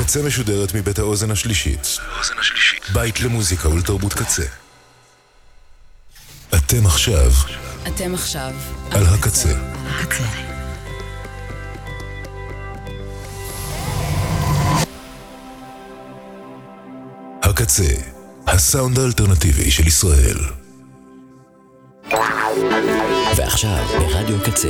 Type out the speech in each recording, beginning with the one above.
הקצה משודרת מבית האוזן השלישית. בית למוזיקה ולתרבות קצה. אתם עכשיו על הקצה. הקצה, הסאונד האלטרנטיבי של ישראל. ועכשיו ברדיו קצה.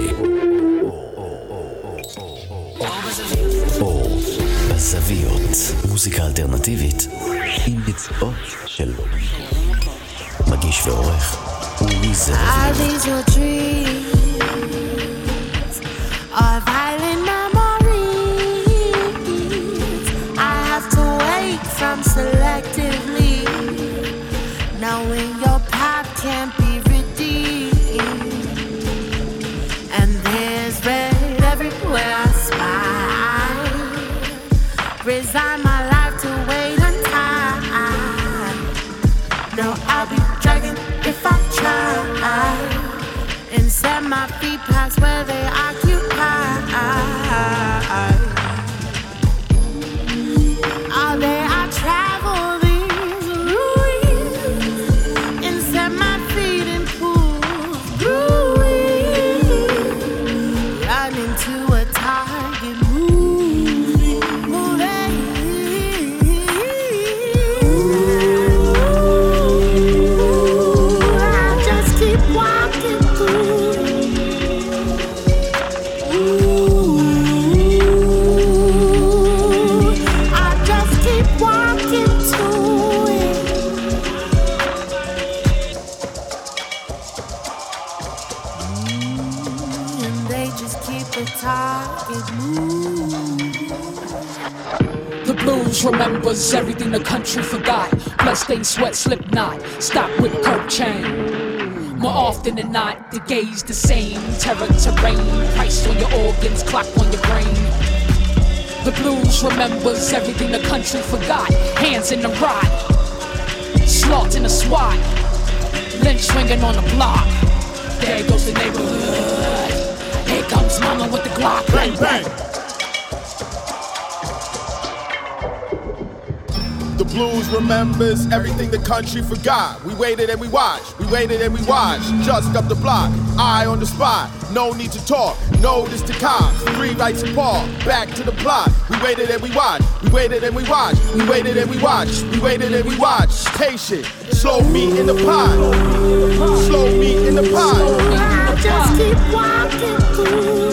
אור בזוויות, מוזיקה אלטרנטיבית עם ביצועות של מגיש ועורך אורי זרביב. Selectively, knowing your path can't be redeemed, and there's red everywhere I spy. Resign my life to wait on time. No, I'll be dragging if I try, and set my feet past where they occupy. All day I travel these ruins and set my feet in pools, brewing, run into a target, moving. I just keep walking through. The blues remembers everything the country forgot. Bloodstained sweat, Slipknot, stop with Kurt Chain. More often than not, the gaze the same. Terror to reign, price on your organs, clock on your brain. The blues remembers everything the country forgot. Hands in the rot, slaughter in the SWAT, lynch swinging on the block. There goes the neighborhood. Here comes mama with the Glock. Bang, bang. The blues remembers everything the country forgot. We waited and we watched. We waited and we watched. Just up the block, eye on the spot. No need to talk. Notice the cops. 3 rights apart. Back to the plot. We waited and we watched. We waited and we watched. We waited and we watched. We waited and we watched. Patient. Slow meat in the pot. Slow meat in the pot. I just keep walking through.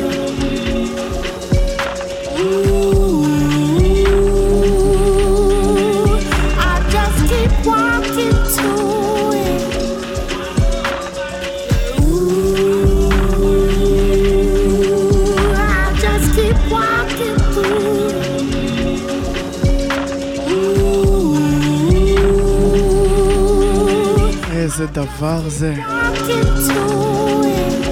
Keep walking to it. Ooh, I just keep walking through. Ooh, איזה דבר זה. walking to it.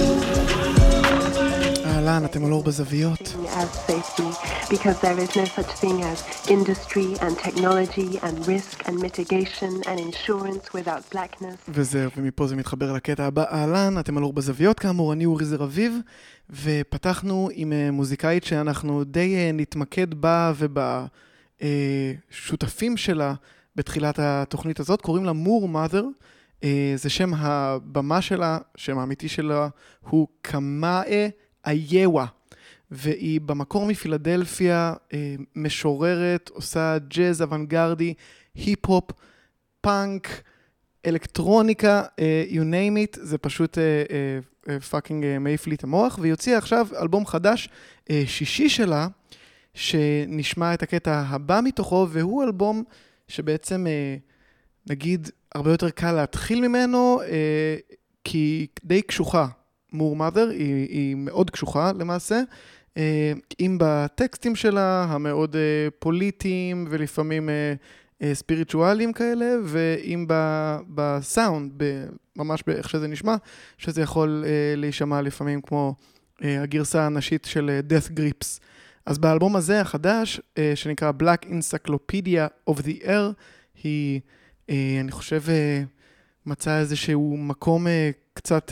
אהלן, אתם על אור בזוויות. As safety, because there is no such thing as industry and technology and risk and mitigation and insurance without blackness. וזהו, ומפה זה מתחבר לקטע הבא. אהלן, אתם על אור בזוויות, כאמור, אני אורי זרביב, ופתחנו עם מוזיקאית שאנחנו די נתמקד בה ובשותפים שלה בתחילת התוכנית הזאת, קוראים לה מור מאדר. זה שם הבמה שלה, שם האמיתי שלה הוא קמאה איואה, והיא במקור מפילדלפיה, משוררת, עושה ג'אז אוונגרדי, היפ-הופ, פאנק, אלקטרוניקה, you name it, זה פשוט פאקינג מעיף לי את המוח, והיא הוציאה עכשיו אלבום חדש, שישי שלה, שנשמע את הקטע הבא מתוכו, והוא אלבום שבעצם, נגיד, הרבה יותר קל להתחיל ממנו, כי די קשוחה. מור מאדר היא מאוד קשוחה למעשה, אם בטקסטים שלה המאוד פוליטיים ולפעמים ספיריטואליים כאלה, ואם בסאונד, ממש באיך שזה נשמע, שזה יכול להישמע לפעמים כמו הגרסה הנשית של Death Grips. אז באלבום הזה החדש, שנקרא Black Encyclopedia of the Air, היא, אני חושב, מצאה איזשהו מקום קצת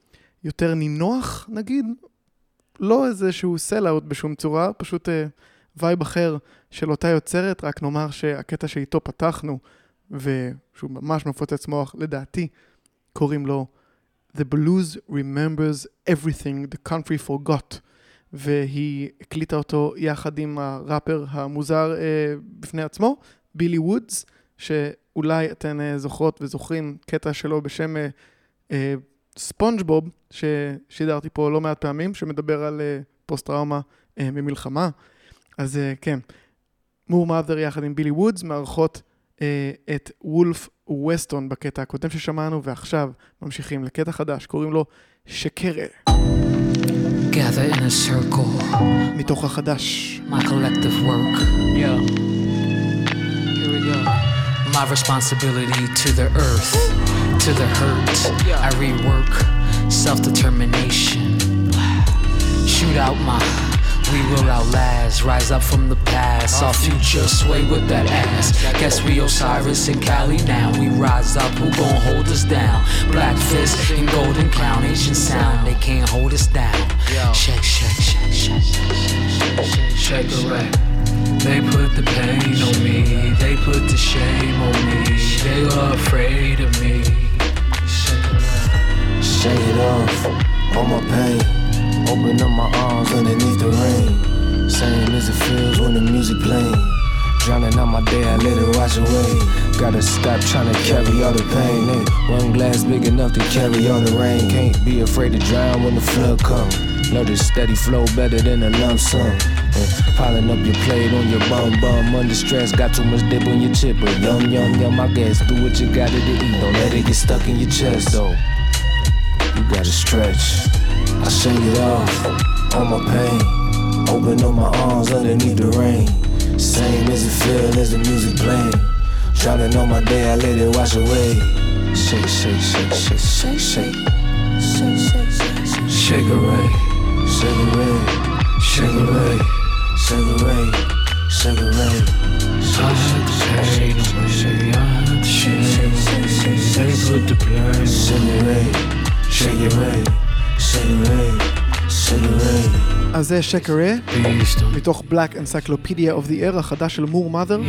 יותר נינוח, נגיד, לא איזשהו סל-אוט בשום צורה, פשוט וייב אחר של אותה יוצרת, רק נאמר שהקטע שאיתו פתחנו, ושהוא ממש מפוצץ מוח, לדעתי, קוראים לו The Blues Remembers Everything the Country Forgot, והיא הקליטה אותו יחד עם הראפר המוזר בפני עצמו, בילי וודס, שאולי אתן זוכרות וזוכרים קטע שלו בשם ספונג'בוב, ששידרתי פה לא מעט פעמים, שמדבר על פוסט-טראומה ממלחמה. אז כן, מור מאדר יחד עם בילי וודס מערכות את וולף ווסטון בקטע הקודם ששמענו, ועכשיו ממשיכים לקטע חדש, קוראים לו שקרה. Gather in a circle. מתוך החדש. My collective work. Yeah. Here we go. My responsibility to the earth, to the hurt. I rework self-determination. Shoot out my we will outlast, rise up from the past. Our future sway with that ass. Guess we Osiris and Cali now. We rise up, who gon' hold us down? Black fist and golden crown, Asian sound. They can't hold us down. Shake, shake, shake, shake, shake, shake away. They put the pain on me. They put the shame on me. They are afraid of me. Shake it off. Shake it off. All my pain. Open up my arms underneath the rain. Same as it feels when the music playing. Drowning out my day, I let it wash away. Gotta stop trying to carry all the pain. Ain't one glass big enough to carry all the rain. Can't be afraid to drown when the flood comes. Know this steady flow better than a lump sum. Piling up your plate on your bum. Under stress, got too much dip on your chip. But yum, I guess. Do what you gotta to eat. Don't let it get stuck in your chest though. You gotta stretch. I shake it off, all my pain. Open up my arms underneath the rain. Same as it feel as the music playing. Drowning on my day, I let it wash away. Shake, shake, shake, shake, shake, shake. Shake, shake, shake, shake. Shake away, shake away, shake away, shake away, shake away. Shake, shake, shake, shake, אז זה שקרה, מתוך Black Encyclopedia of the Air החדש של מור מאדר,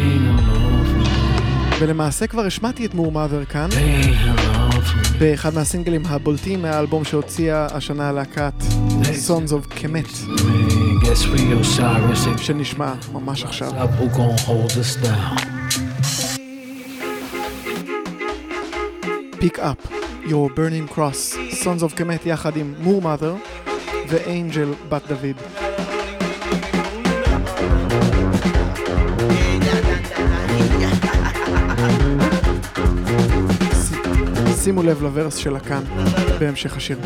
ולמעשה כבר השמעתי את מור מאדר כאן באחד מהסינגלים הבולטים מהאלבום שהוציאה השנה להקת Sons of Kemet, שנשמע ממש עכשיו. Pick up Your Burning Cross, Sons of Kemet יחד עם מור מאדר ואנג'ל בת דוד. שימו לב לוורס שלה כאן בהמשך השיר.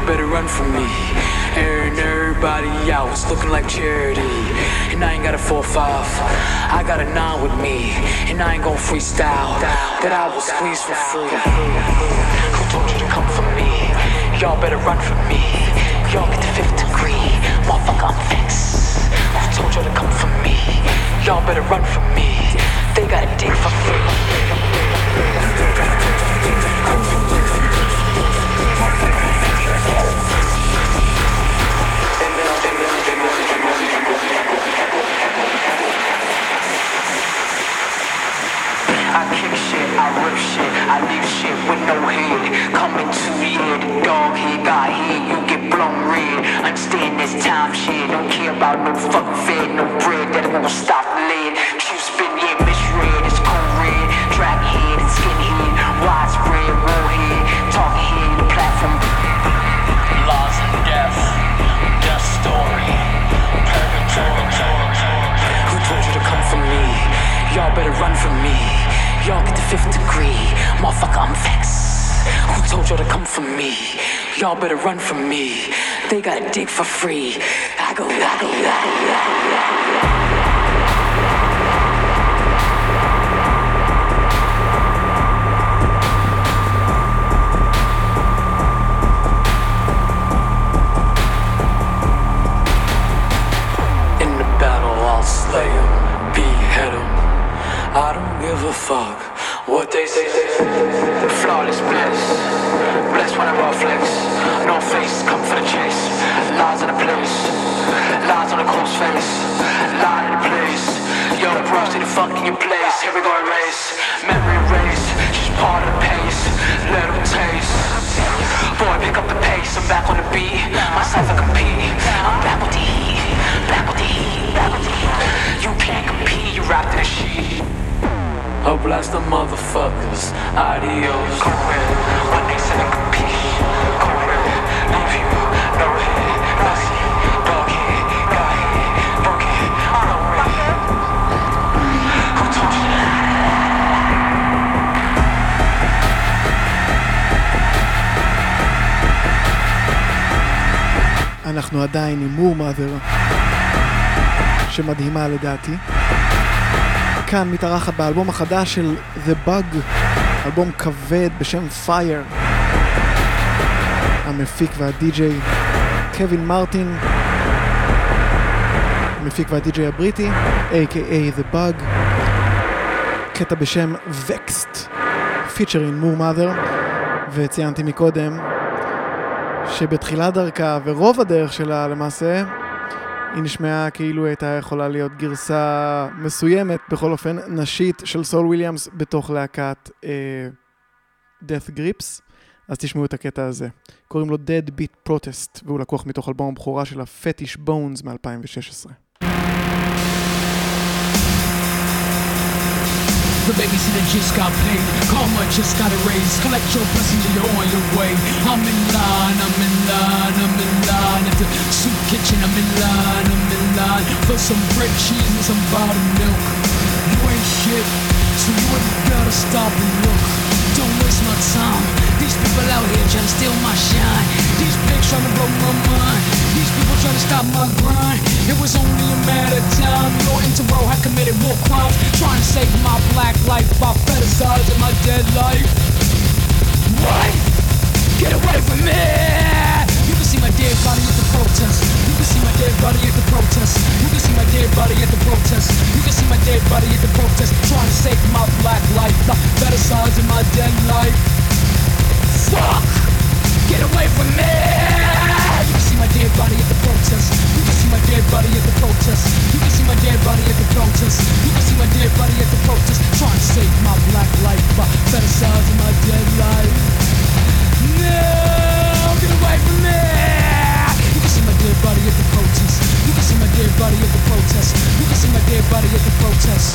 better run from me. And everybody out was looking like charity. And I ain't got a 4-5, I got a 9 with me. And I ain't gon' freestyle, that I will squeeze for free. Who told you to come for me? Y'all better run from me. Y'all get the 5th degree, motherfucker, I'm vexed. Who told you to come for me? Y'all better run from me. They got a dick for free. I kick shit, I rip shit, I leave shit with no head. Coming to the end, dog head, got head, you get blown red. Understand this time shit, don't care about no fucking fed, no bread that won't stop lead. Q-spin, yeah, misread, it's cold red. Track head and skin head, widespread, warhead. Talking head, the platform. Laws and death, death story, purgatory. Who told you to come for me? Y'all better run from me. Y'all get the 5th degree, motherfucker, I'm vexed. Who told y'all to come for me? Y'all better run from me. They got a dick for free. I go. In the battle, I'll slay him, behead him. I don't give a fuck what they say. Flawless bliss, blessed when I raw flex. No face, come for the chase. Lies in the place, lies on the close face. Lie in the place. Yo, bro, stay the fuck in your place. Here we go, erase. Memory erase, she's part of the pace. Let them taste. Boy, pick up the pace. I'm back on the beat. My cipher compete. I'm back with the heat. Back with the heat. Back with the heat. You can't compete. You wrapped in a sheet. I'll blast the motherfuckers, adios. Go ahead, when they say they compete. Go ahead, leave you, no head, nothing. Dog head, got head, broke head, on the way. Who told you that? אנחנו עדיין עם מור מאדר, שמדהימה לדעתי. כאן מתארחת באלבום החדש של The Bug, אלבום כבד בשם Fire. המפיק והדי-ג'יי קווין מרטין, המפיק והדי-ג'יי הבריטי, a.k.a. The Bug. קטע בשם Vexed, פיצ'רין מור מאדר. וציינתי מקודם שבתחילת דרכה ורוב הדרך שלה למעשה היא נשמעה כאילו הייתה יכולה להיות גרסה מסוימת, בכל אופן נשית, של סול וויליאמס בתוך להקת Death Grips. אז תשמעו את הקטע הזה. קוראים לו Dead Beat Protest, והוא לקוח מתוך אלבום הבכורה של ה-Fetish Bones מ-2016. The babysitter just got paid, karma just got erased. Collect your blessings and you're on your way. I'm in line at the soup kitchen. I'm in line for some bread, cheese and some bottled milk. You ain't shit, so you ain't gotta stop and look. Don't waste my time. These people out here trying to steal my shine. These pigs trying to blow my mind. These people trying to stop my grind. It was only a matter of time. Your interro had committed war crimes, trying to save my black life by fetishizing my dead life. What? Get away from me! You can see my dead body at the protest. You can see my dead body at the protest. You can see my dead body at the protest. You can see my dead body at the protest. Trying to save my black life by fetishizing my dead life. Fuck! Get away from me! You can see my dead body at the protest. You can see my dead body at the protest. You can see my dead body at the protest. You can see my dead body at the protest. Trying to save my black life by fetishizing my dead life. No! Get away from me! You can see my dead body at the protest. You can see my dead body at the protest. You can see my dead body at the protest.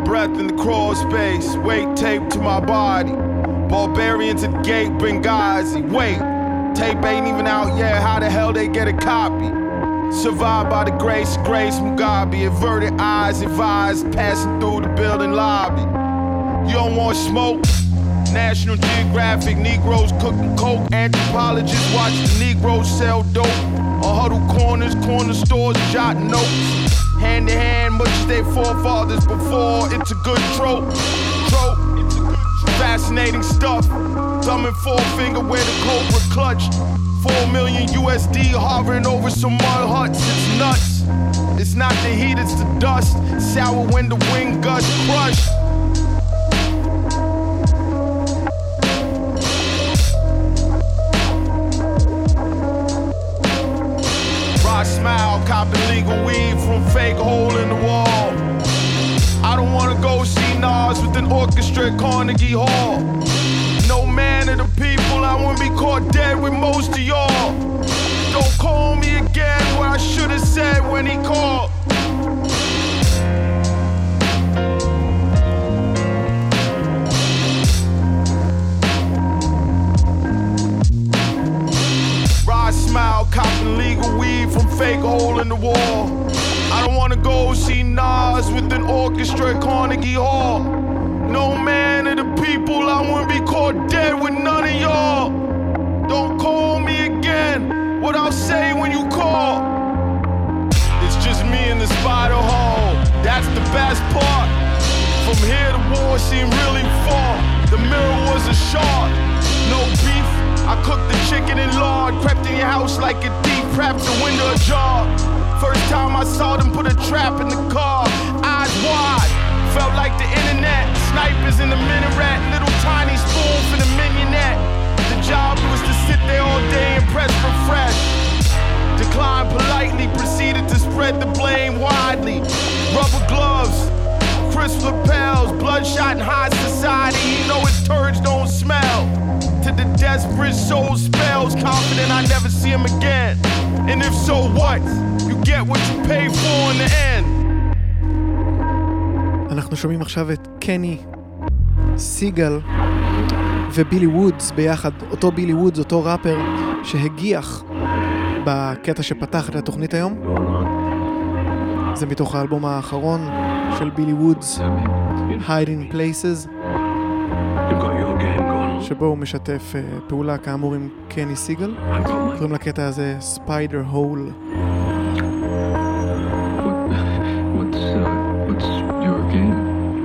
breath in the crawl space. Weight taped to my body. Barbarian to the gate, Benghazi. Wait, tape ain't even out yet. How the hell they get a copy? Survived by the grace of Grace Mugabe. Averted eyes advised, passing through the building lobby. You don't want smoke? National Geographic, Negroes cooking coke. Anthropologists watch the Negroes sell dope. On huddle corners, corner stores, jotting notes. Hand in hand, much as their forefathers before. It's a good trope. Fascinating stuff. Thumb and forefinger where the cobra clutched. 4 million USD hovering over some mud huts. It's nuts. It's not the heat, it's the dust. Sour when the wind gusts crush. Smile, copping legal weed from fake hole in the wall. I don't wanna go see Nas with an orchestra at Carnegie Hall. No man of the people, I wouldn't be caught dead with most of y'all. Don't call me again what I should have said when he called. Smile, copping legal weed from fake hole in the wall. I don't wanna go see Nas with an orchestra at Carnegie Hall. No man of the people, I wouldn't be caught dead with none of y'all. Don't call me again, what I'll say when you call. It's just me in the spider hole, that's the best part. From here the war seemed really far. The mirror was a shark, no beef. I cooked the chicken and lard, crept in your house like a thief, trapped the window ajar. First time I saw them put a trap in the car, eyes wide, felt like the internet. Snipers in the minaret, little tiny spoon for the mignonette. The job was to sit there all day and press refresh. Declined politely, proceeded to spread the blame widely. Rubber gloves, crisp lapels, bloodshot in high society, you know his turds don't smell. To the desperate soul spells, confident I never see him again. And if so, what? You get what you pay for in the end. אנחנו שומעים עכשיו את קני סיגל ובילי וודס ביחד. אותו בילי וודס, אותו ראפר שהגיח בקטע שפתח את התוכנית היום. זה מתוך האלבום האחרון של בילי וודס, Hiding Places, שבו הוא משתף פעולה כאמור עם קני סיגל. קוראים לקטע הזה Spider Hole. What's your game?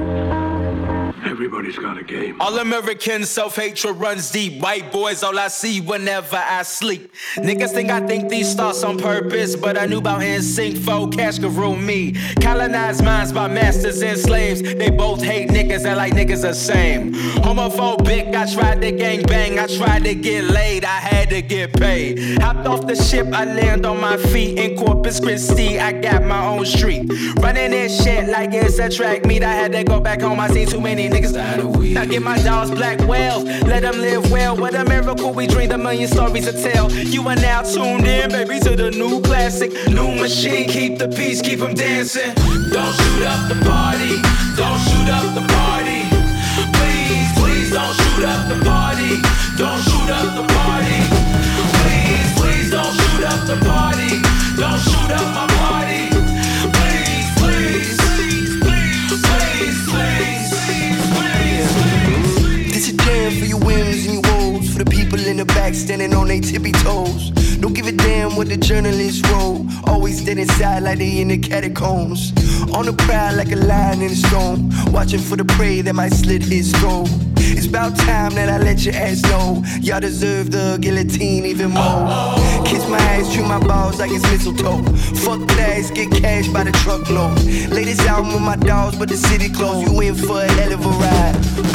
Everybody's got a game. All American self-hatred runs deep. White boys, all I see whenever I sleep. Niggas think these thoughts on purpose, but I knew about NSYNC, folk cash could rule me. Colonized minds by masters and slaves. They both hate niggas and like niggas the same. Homophobic, I tried to gang bang, I tried to get laid, I had to get paid. Hopped off the ship, I land on my feet in Corpus Christi. I got my own street, running this shit like it's a track meet. I had to go back home, I seen too many niggas die of weed. Now get my dogs black whales, let them live well. What a miracle, we dreamed a million stories to tell. You are now tuned in, baby, to the new classic, new machine. Keep the peace, keep them dancing. Don't shoot up the party, don't shoot up the party. Please, please don't shoot up the party, don't shoot up the party. Please, please don't shoot up the party, don't shoot up my party. Please, please, please, please, please, please, please, please. This a jam for your whims and your woes, for the people in the back standing on their tippy toes. Don't give a damn what the journalists wrote. Always dead inside like they in the catacombs. On the prowl like a lion in a storm, watching for the prey that might slit his throat. It's about time that I let your ass know y'all deserve the guillotine even more. Kiss my ass, treat my balls like it's mistletoe. Fuck that, get cash by the truckload. Latest album with my dogs, but the city closed. You in for a hell of a ride.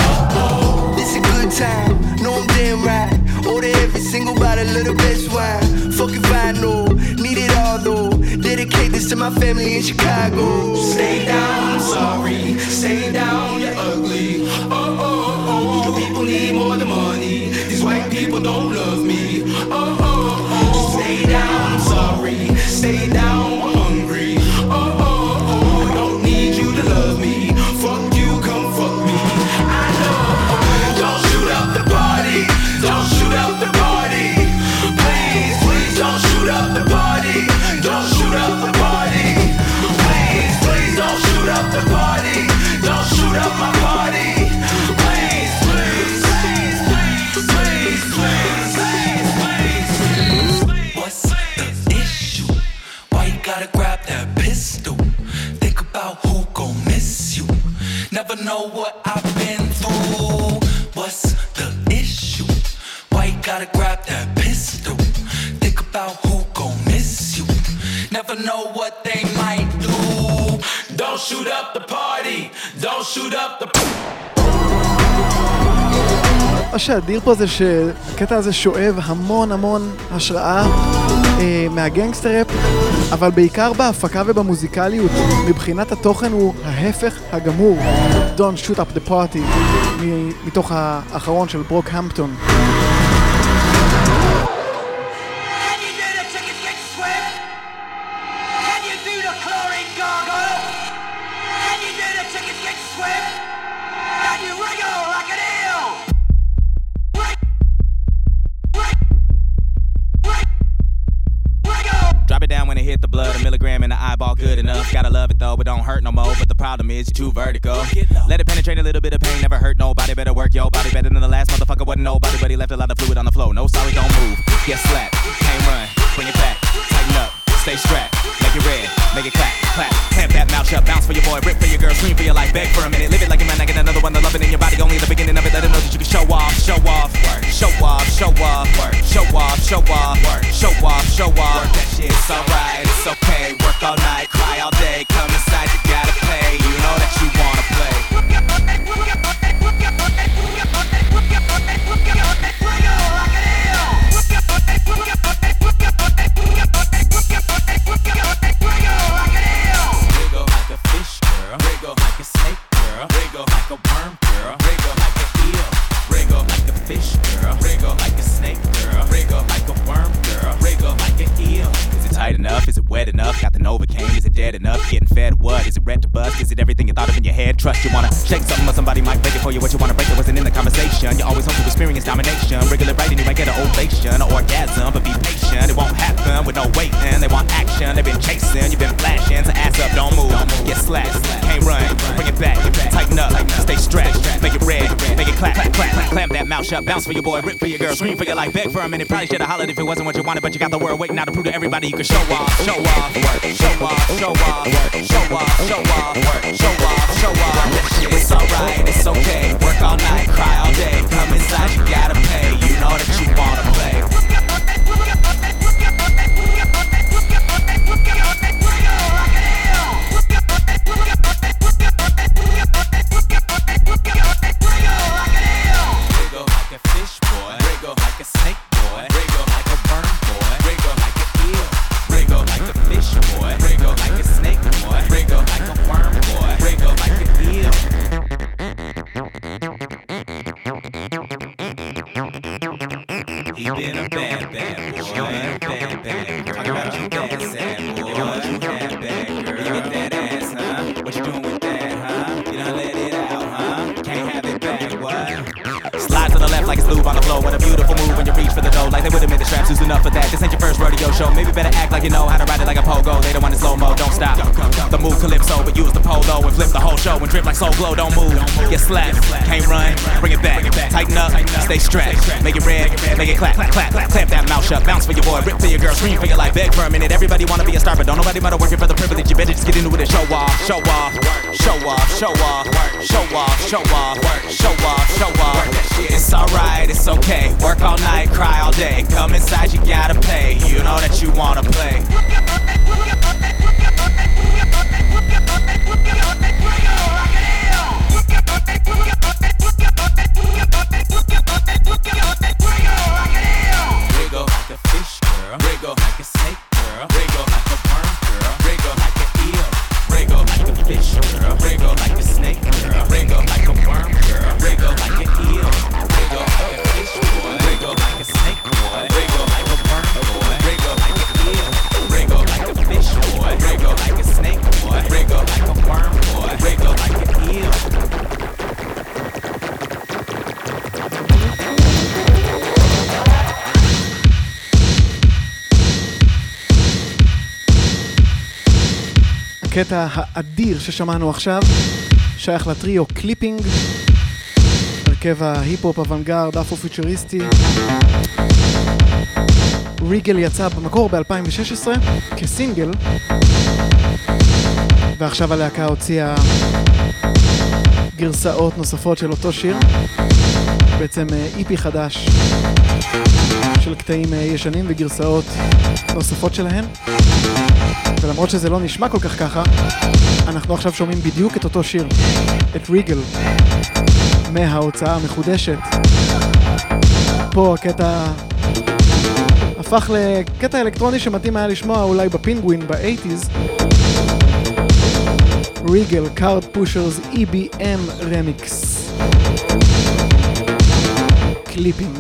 This a good time, know I'm damn right. Order every single bottle of the best wine. Fuck if I know, need it all though. Dedicate this to my family in Chicago. Stay down, I'm sorry. Stay down, you're ugly. Oh, oh, oh. The people need more than money. These white people don't love me. Oh, oh, oh. Stay down, I'm sorry. Stay down, I'm hungry. Oh, oh, oh. I don't need you to love me. Fuck you. Never know what I've been through. What's the issue? Why you gotta grab that pistol? Think about who gon' miss you. Never know what they might do. Don't shoot up the party. Don't shoot up the... מה שאדיר פה זה שקטע הזה שואב המון השראה מהגנגסטראפ, אבל בעיקר בהפקה ובמוזיקליות. מבחינת התוכן הוא ההפך הגמור. Don't shoot up the party, מתוך האחרון של ברוק המפטון. Good enough, gotta love it though, but don't hurt no more. But the problem is you're too vertical. Let it penetrate a little bit of pain, never hurt nobody. Better work your body better than the last motherfucker wasn't nobody, but he left a lot of fluid on the floor. No sorry, don't move, get slapped, can't run, bring it back, tighten up, stay strapped, make it red, make it clap, clap, clamp that mouth shut, bounce for your boy, rip for your girl, scream for your life, beg for a minute, live it like a man, I get another one, the loving in your body, only the beginning of it, let it know that you can show off, show off, show off, show off, show off, show off, show off, show off. It's alright, it's okay, work all night, cry all day, come inside, you gotta pay, you know that you wanna play. Wiggle like a fish girl, wiggle like a snake girl, wiggle like a worm girl, wiggle like an eel, wiggle like a fish girl, wiggle like a snake girl, wiggle like a worm girl, wiggle like an eel. Tight enough? Is it wet enough? Got the Novocaine? Is it dead enough? Getting fed what? Is it red to bust? Is it everything you thought of in your head? Trust you wanna shake something or somebody might break it for you. What you wanna break that wasn't in the conversation. You always hope to experience domination. Wriggle it right and you might get an ovation or orgasm, but be patient. It won't happen with no waiting. They want action. They've been chasing. You've been flashing. So ass up, don't move. Get slapped. Can't run. Bring it back. Tighten up. Stay stretched. Make it red. Make it clap. Clamp that mouth shut. Bounce for your boy. Rip for your girl. Scream for your life. Beg for a minute. Probably should've hollered if it wasn't what you wanted, but you got the world waiting now to prove to everybody you can show off. Show off, show off, show off, show off, show off, show off, show off. It's alright, it's okay. Work all night, cry all day. Come inside, you gotta pay. You know that you wanna play. Wiggle like a fish boy, wiggle like a snake boy, wiggle like a worm boy, wiggle like an eel. Wriggle like a fish boy, wriggle like a snake boy, wriggle like a worm boy, wriggle like an eel. He been a bad boy, bad girl. Talk about you bad sad boy, bad girl. You get that ass, huh? What you doing with that, huh? You done let it out, huh? Can't have it back, what? Slide to the left like it's lube on the floor. What a beautiful move when you reach for the dough. Like they would've made the straps, who's enough for that? This ain't your first rodeo show. Maybe better act like you know how to ride it like a pogo. They don't want it slow-mo, don't stop. The move calypso, but use the polo and flip the whole show and drip like Soul Glow. Don't move, get slapped, can't run, bring it back. Tighten up, stay strapped, make it red, make it clap, clap, clamp that mouth shut. Bounce for your boy, rip for your girl, scream for your life. Beg for a minute, everybody wanna be a star, but don't nobody matter working for the privilege. You better just get into it and show off, show off, show off, show off, show off, show off, show off, show off. It's alright, it's okay. Work all night, cry all day. Come inside, you gotta pay. You know that you wanna play. Wiggle like a fish girl, wiggle like a snake girl, wiggle like a worm girl, wiggle like an eel. Wiggle like a fish girl, wiggle like a snake girl, wiggle like a worm girl, wiggle like an eel. Wiggle like a fish boy, wiggle like a snake boy, wiggle like a worm boy, wiggle like an eel. Wiggle like a fish boy, wiggle like a snake boy, wiggle like a worm boy, wiggle like an eel. הקטע האדיר ששמענו עכשיו שייך לטריו קליפינג, הרכב ההיפ-הופ אוונגרד אפרו-פיוטריסטי. ריגל יצא במקור ב-2016 כסינגל, ועכשיו הלהקה הוציאה גרסאות נוספות של אותו שיר, בעצם איפי חדש של קטעים ישנים וגרסאות נוספות שלהן, ולמרות שזה לא נשמע כל כך ככה, אנחנו עכשיו שומעים בדיוק את אותו שיר, את ריגל, מההוצאה המחודשת. פה הקטע הפך לקטע אלקטרוני שמתאים היה לשמוע אולי בפינגווין ב-80s. ריגל, קארד פושרס, EBM רמיקס. קליפינג.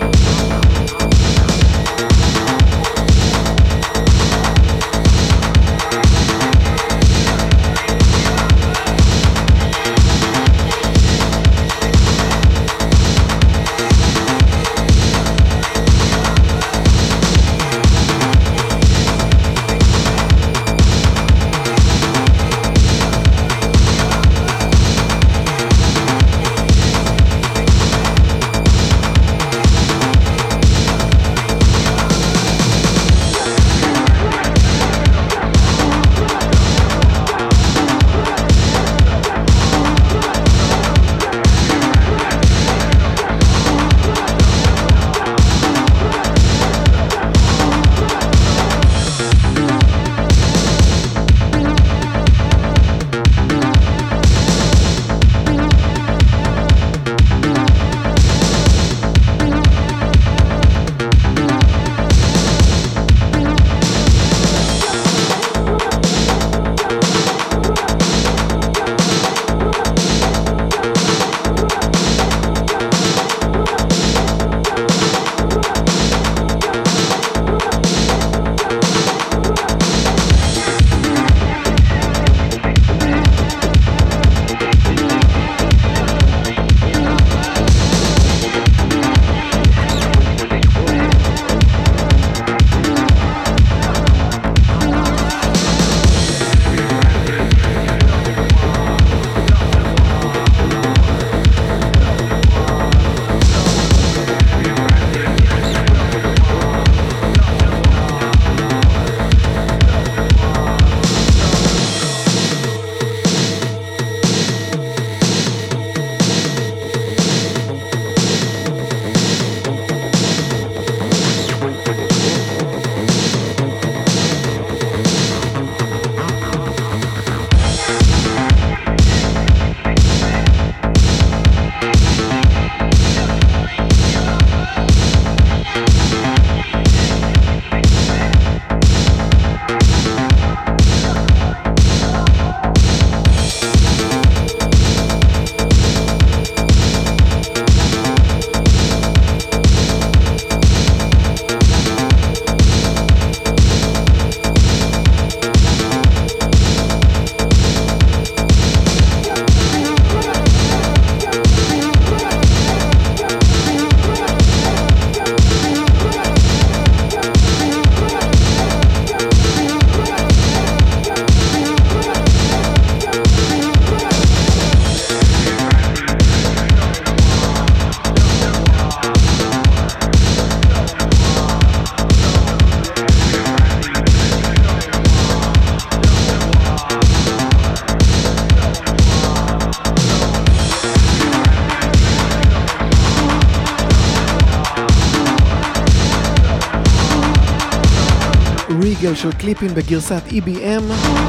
ריגל של קליפים בגרסת EBM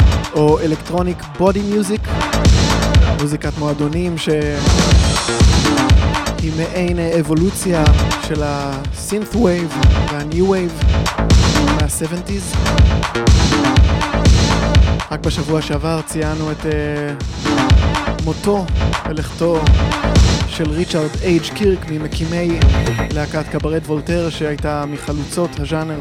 או אלקטרוניק בודי מיוזיק, מוזיקת מועדונים שהיא מעין אבולוציה של הסינת' וייב והניו וייב מה-70s. רק בשבוע שעבר ציינו את מותו ולכתו של ריצ'רד אייג' קירק, ממקימי להקת קברט וולטר שהייתה מחלוצות הז'אנר.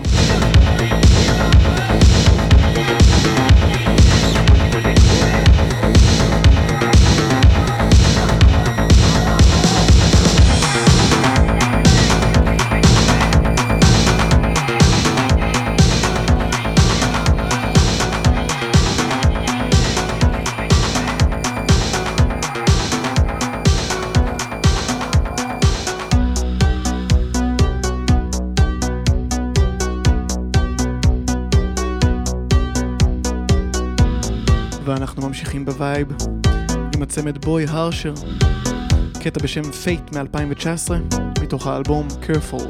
ואנחנו ממשיכים בווייב עם עם הצמד בוי הרשר, קטע בשם Fate מ-2019 מתוך האלבום Careful.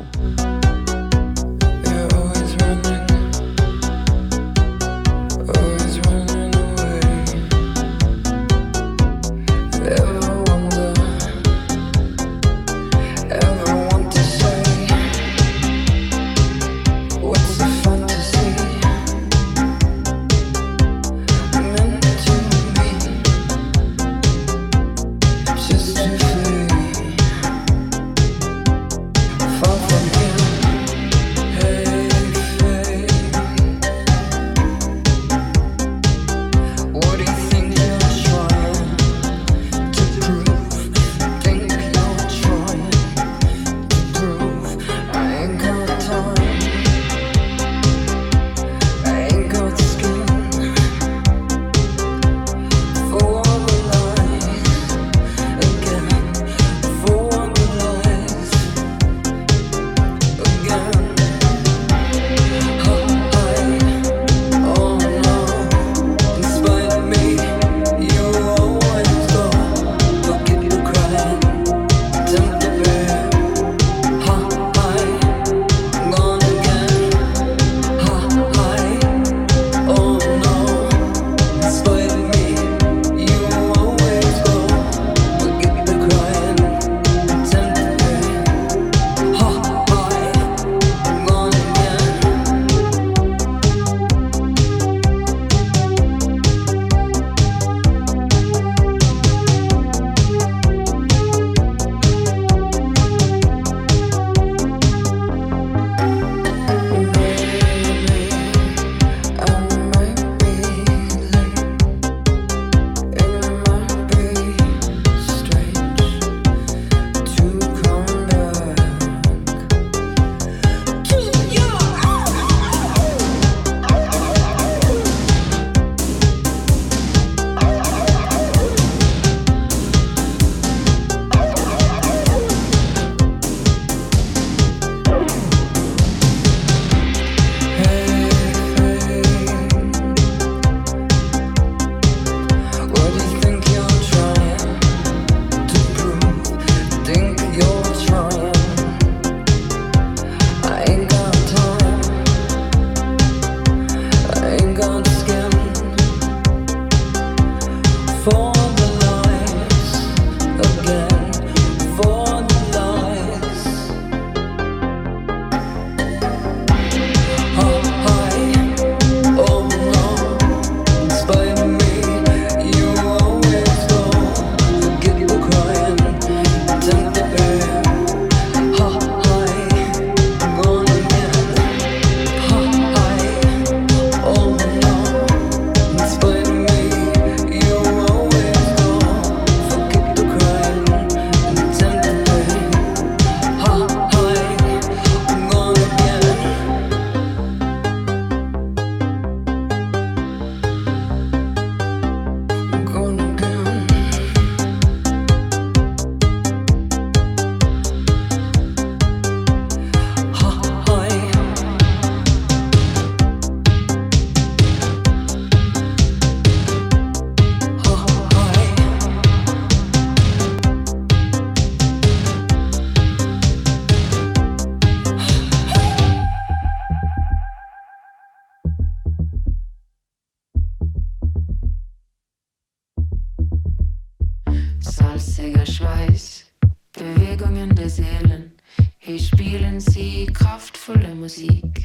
salziger Schweiß, Bewegungen der Seelen, hier spielen sie kraftvolle Musik.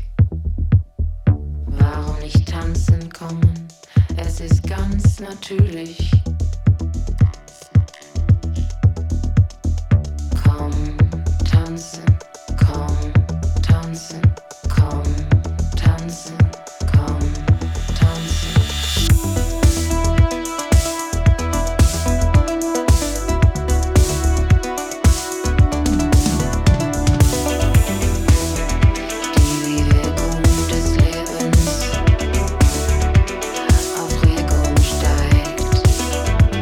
Warum nicht tanzen kommen? Es ist ganz natürlich. Komm, tanzen, komm, tanzen, komm, tanzen, komm, tanzen. Aufregung steigt.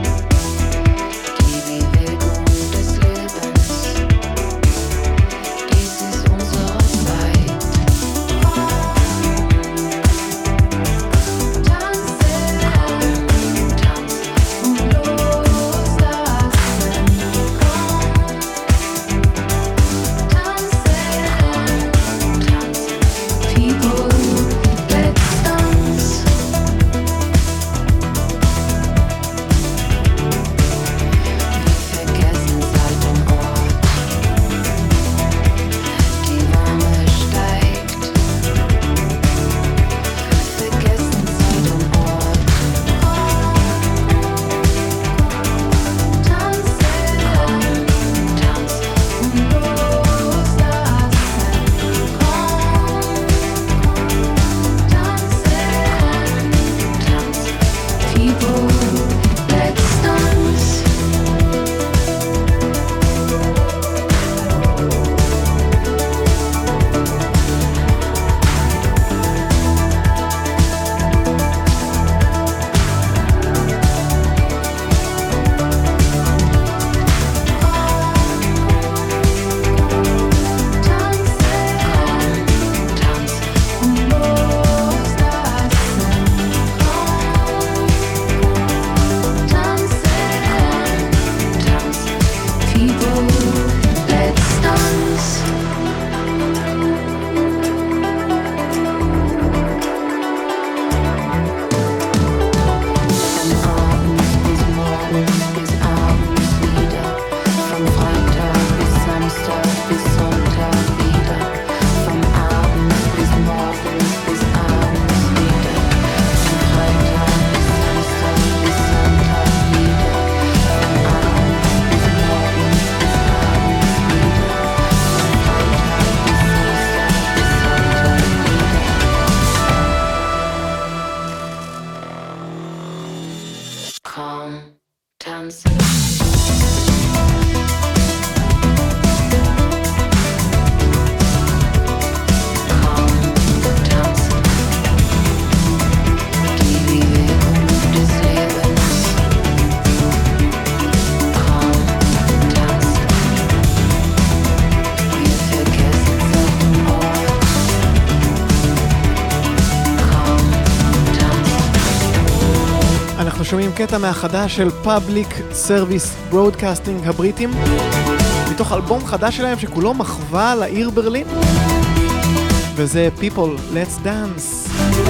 קטע מהחדש של Public Service Broadcasting הבריטים, מתוך אלבום חדש שלהם שכולו מחווה לעיר ברלין, וזה People, Let's Dance.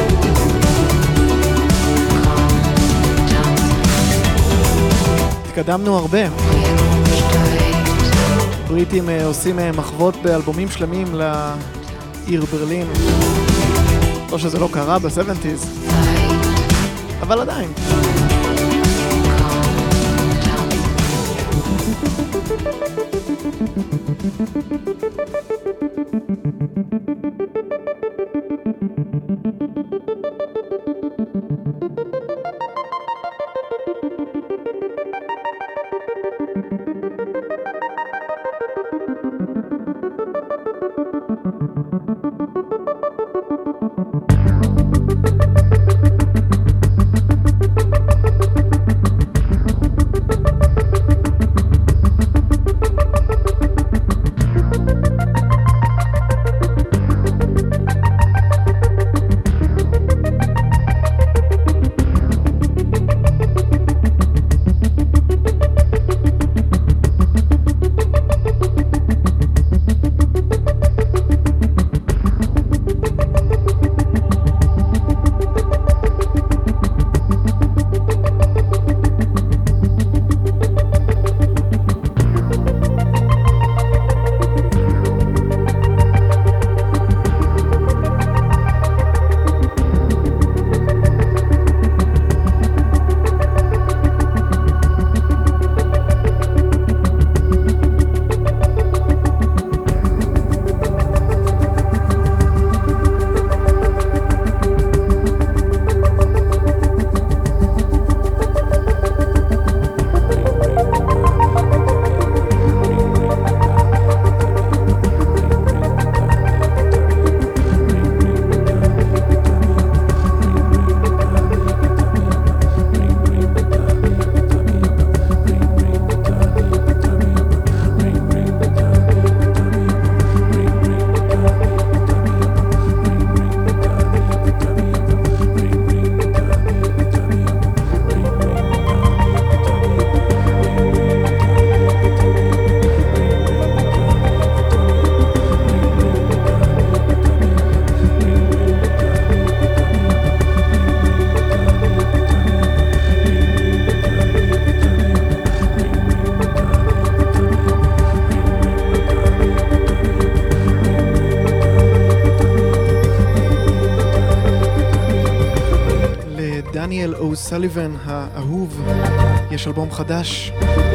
התקדמנו הרבה. בריטים עושים מחוות באלבומים שלמים לעיר ברלין. לא שזה לא קרה ב-70s, אבל עדיין. דניאל אוסליבן האהוב, יש אלבום חדש,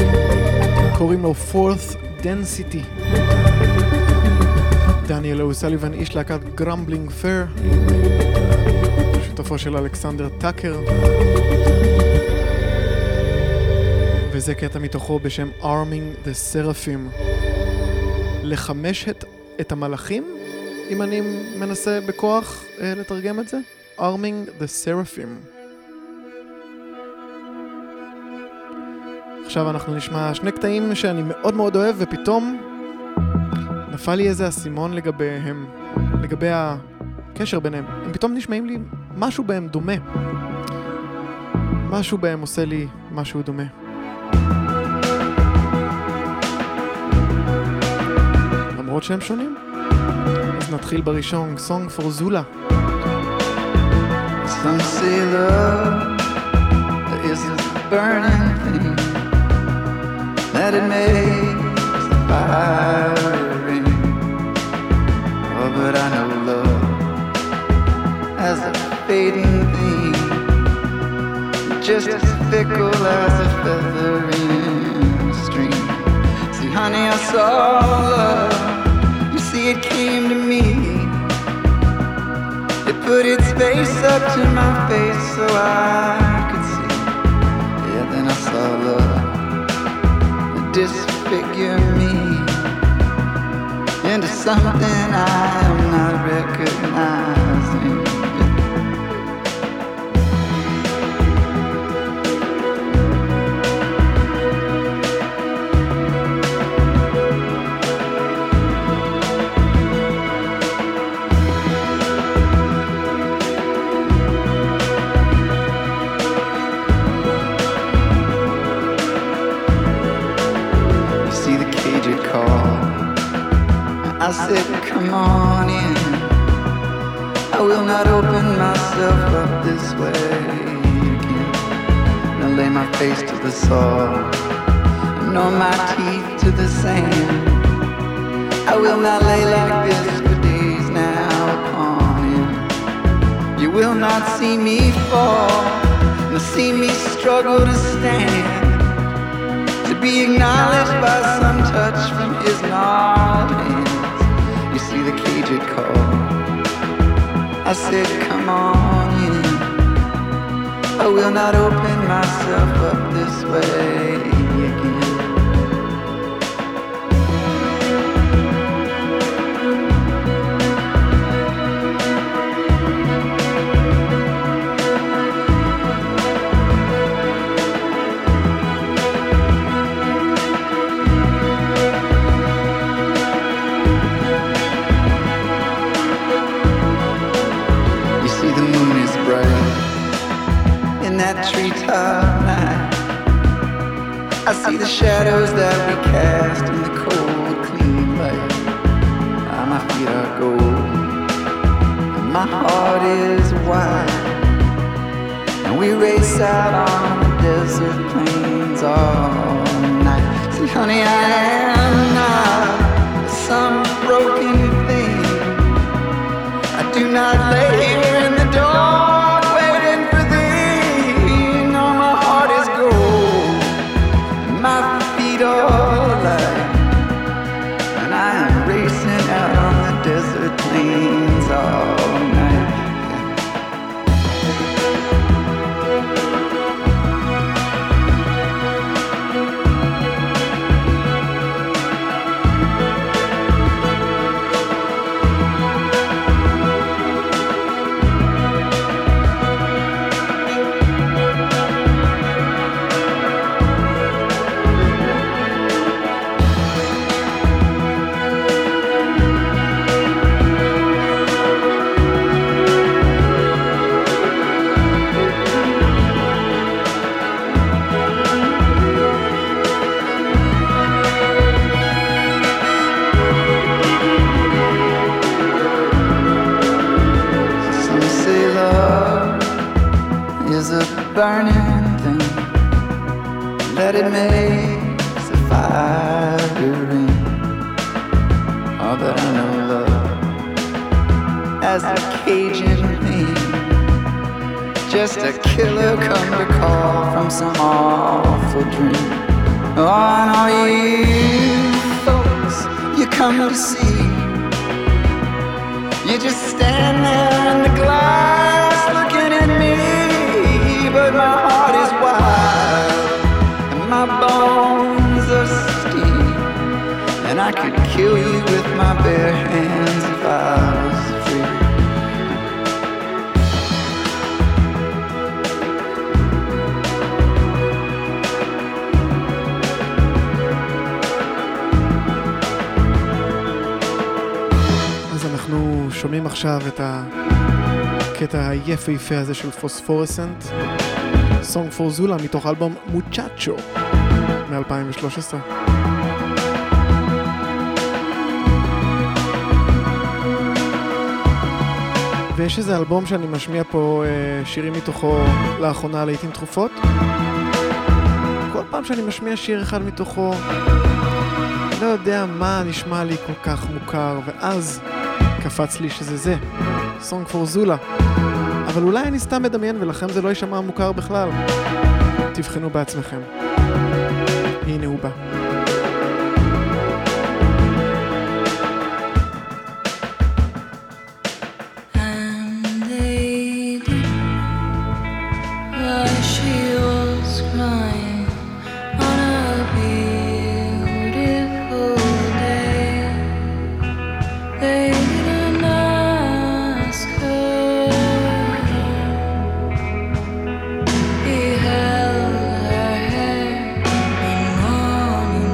קוראים לו Fourth Density. דניאל אוסליבן איש להקת גרמבלינג פייר, שותפו של אלכסנדר טאקר, וזה קטע מתוכו בשם Arming the Seraphim. לחמשת את המלאכים, אם אני מנסה בכוח לתרגם את זה, Arming the Seraphim. עכשיו אנחנו נשמע שני קטעים שאני מאוד מאוד אוהב, ופתאום נפל לי איזה אסימון לגביהם, לגבי הקשר ביניהם. הם פתאום נשמעים לי, משהו בהם דומה. משהו בהם עושה לי משהו דומה. למרות שהם שונים. אז נתחיל בראשון, Song for Zula. Some say love is a burning thing, that it makes the fire ring. Oh, but I know love as a fading thing, just as fickle as a feather in a stream. See, honey, I saw love. You see, it came to me. It put its face up to my face so I could see. Yeah, then I saw love disfigure me into something I am not recognizing. call. I said, come on in. I will not open myself up this way again. Now lay my face to the soil, nor my teeth to the sand. I will not lay like this for days now upon him. You will not see me fall, nor see me struggle to stand, to be acknowledged by some touch from his gnarled hands. You see the caged call. I said, come on in. I will not open myself up this way again. That treetop night, I see the shadows that we cast in the cold, clean light. Ah, my feet are gold, and my heart is wide, and we race out on the desert plains all night. See, honey, I am not some broken thing. I do not lay here in the dark. My feet are light, and I am racing out on the desert plains all night. Burning thing, let it make the fire ring. Oh, but I know love as a Cajun thing, just a killer come to call from some awful dream. Oh, and all you folks you come to see, you just stand there in the glass looking at me. But my heart is wild, and my bones are steel, and I could kill you with my bare hands if I was free. אז אנחנו שומעים עכשיו את הקטע היפהפה הזה של פוספורסנט, Song for Zula מתוך אלבום מוצ'אצ'ו מ-2013. ויש איזה אלבום שאני משמיע פה שירים מתוכו לאחרונה לעתים תכופות. כל פעם שאני משמיע שיר אחד מתוכו לא יודע מה נשמע לי כל כך מוכר, ואז קפץ לי שזה זה, Song for Zula. אבל אולי אני סתם מדמיין ולכם זה לא יישמע מוכר בכלל. תבחנו בעצמכם. הנה הוא בא. He held her hair in morning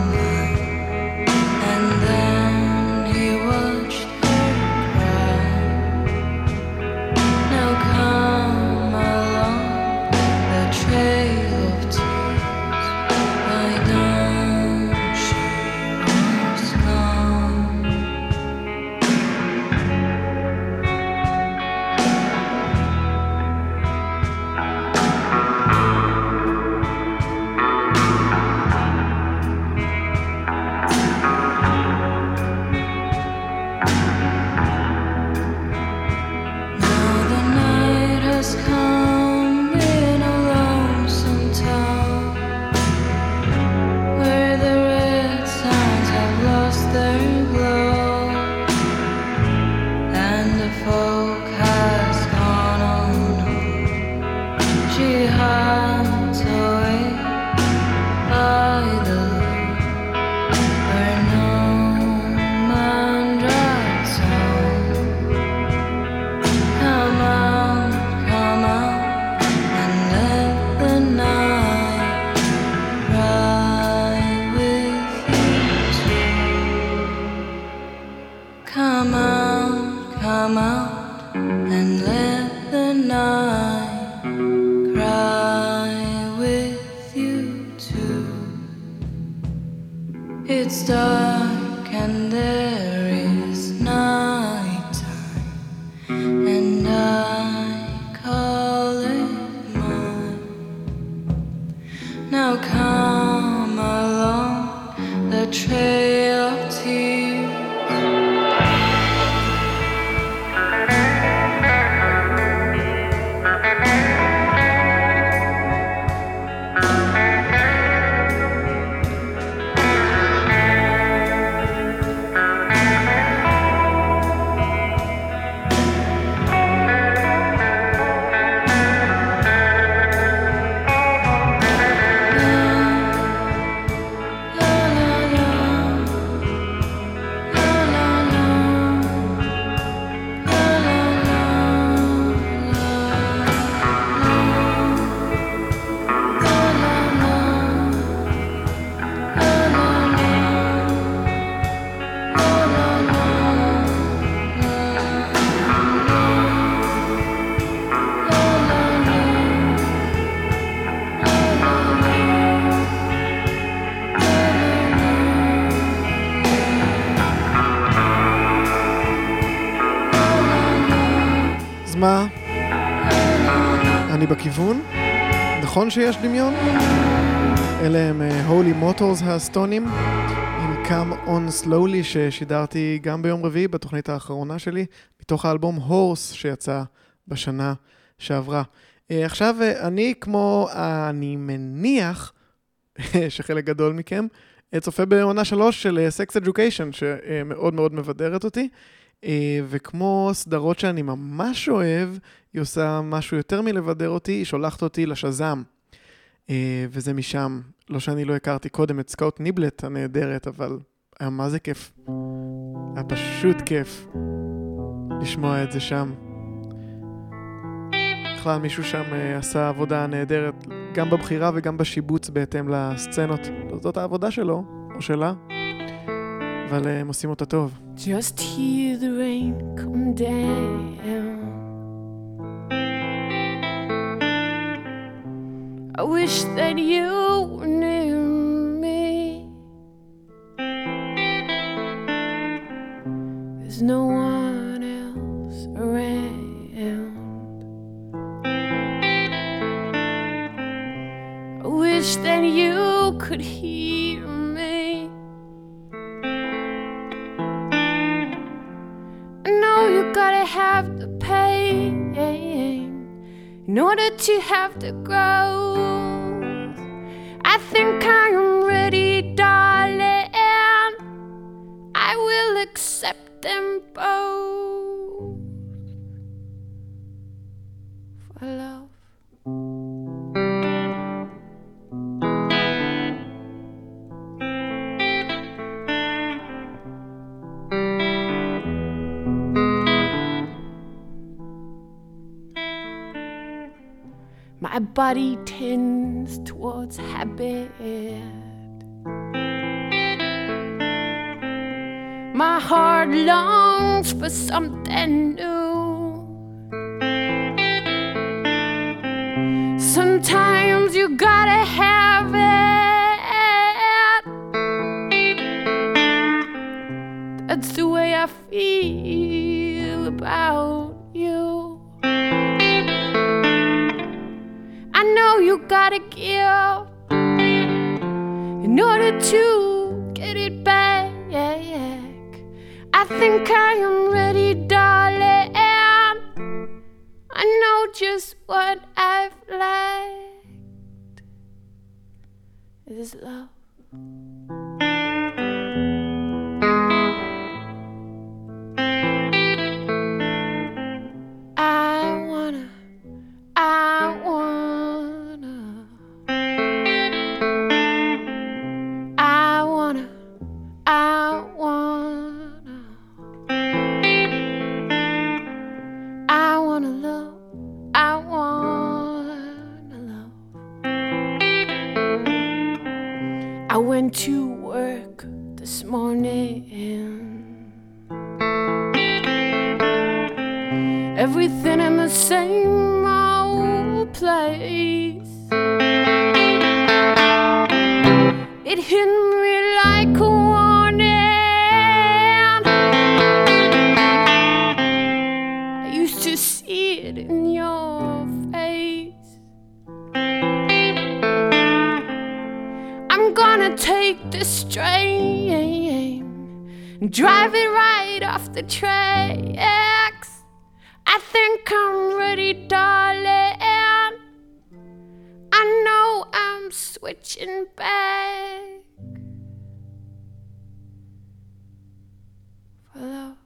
It's dark and there is nighttime, and I call it mine. Now come along the trail of tears. מה? אני בכיוון? נכון שיש דמיון? אלה הם Holy Motors הסטונים עם Come On Slowly ששידרתי גם ביום רביעי בתוכנית האחרונה שלי מתוך האלבום הורס שיצא בשנה שעברה. עכשיו אני כמו אני מניח שחלק גדול מכם צופה בעונה 3 של Sex Education שמאוד מאוד מבדרת אותי, וכמו סדרות שאני ממש אוהב, היא עושה משהו יותר מלבדר אותי, היא שולחת אותי לשזם, וזה משם. לא שאני לא הכרתי קודם את סקוט ניבלט הנהדרת, אבל היה מה זה כיף. היה פשוט כיף לשמוע את זה שם. בכלל מישהו שם עשה עבודה נהדרת, גם בבחירה וגם בשיבוץ בהתאם לסצנות. זאת העבודה שלו, או שלה, אבל הם עושים אותה טוב. Just hear the rain come down. I wish that you knew me. There's no one else around. I wish that you could hear me. I know you gotta have the pain in order to have the growth. I think I am ready, darling. I will accept them both for love. My body tends towards habit. My heart longs for something new. Sometimes you gotta have it. That's the way I feel about you. I know you gotta give in order to get it back. I think I am ready, darling. I know just what I've lacked is love. I went to work this morning. Everything in the same old place. It hit me like a Drive it right off the tracks. I think I'm ready, darling. I know I'm switching back for love.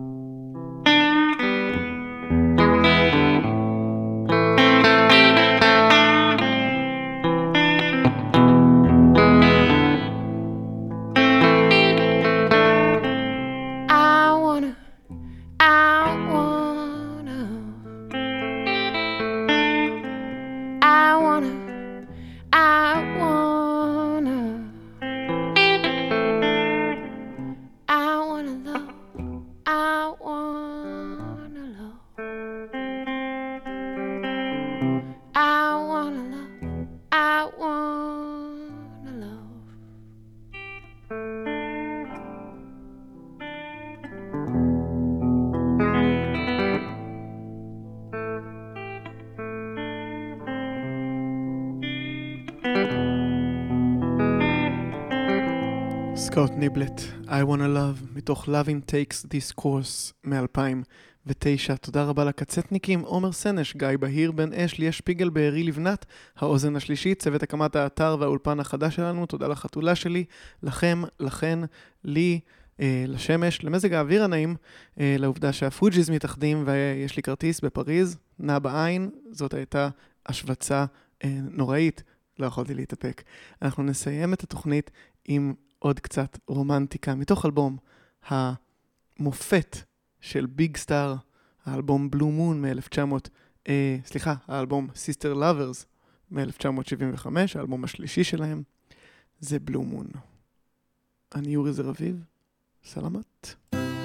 סקוט ניבלט, I wanna love, מתוך Loving Takes This Course מ-2009. תודה רבה לקצטניקים, עומר סנש, גיא בהיר, בן אש, ליה שפיגל, בארי לבנת, האוזן השלישית, צוות הקמת האתר והאולפן החדש שלנו, תודה לחתולה שלי, לכם, לכן, לי, לשמש, למזג האוויר הנעים, לעובדה שהפוג'יז מתאחדים ויש לי כרטיס בפריז, נע בעין, זאת הייתה השבצה נוראית, לא יכולתי להתאפק. אנחנו נסיים את התוכנית עם עוד קצת רומנטיקה, מתוך אלבום המופת של ביג סטאר, האלבום בלו מון האלבום Sister Lovers מ-1975, האלבום השלישי שלהם, זה בלו מון. אני יורי זרביב, סלמת.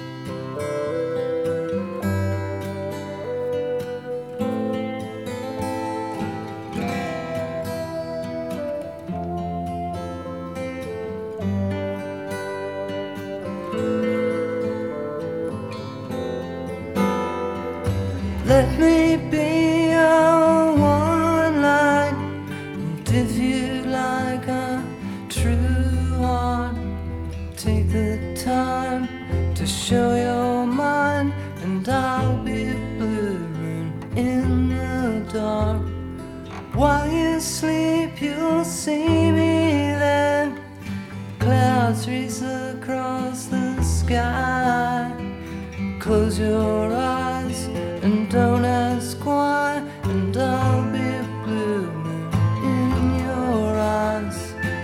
Let me be your one light, and if you like a true one, take the time to show your mind, and I'll be blurring in the dark. While you sleep, you'll see me then. Clouds race across the sky. Close your eyes and don't ask why, and I'll be blooming in your eyes.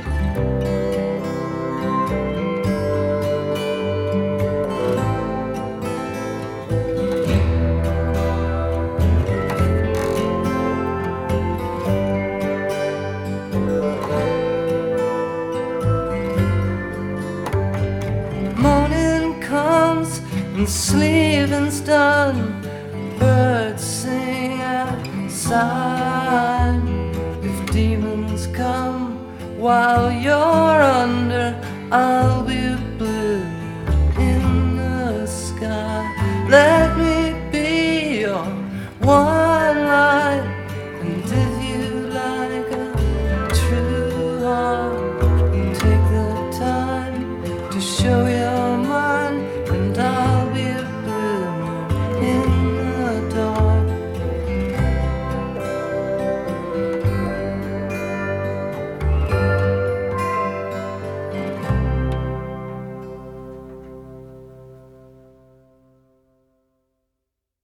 Morning comes and sleeping's done. Birds sing outside. If demons come while you're under